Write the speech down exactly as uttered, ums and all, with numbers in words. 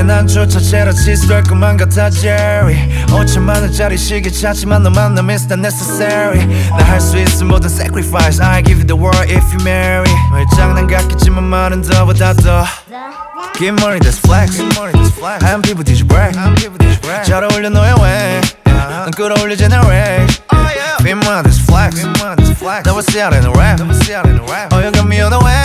때문에 난 조차체로 치수될 것만 같아 Jerry 오천만 원짜리 시계 찾지만 너 만나면 it's not necessary 나 할 수 있어 모든 sacrifice I give you the world if you marry 왜 장난 같겠지만 말은 더보다 더 Give money that's flex 하얀 피부 뒤지 brag 잘 어울려 너의 way 넌 끌어올려 generate Feel money that's flex 나와 씨알에 no rap Oh you got me on the way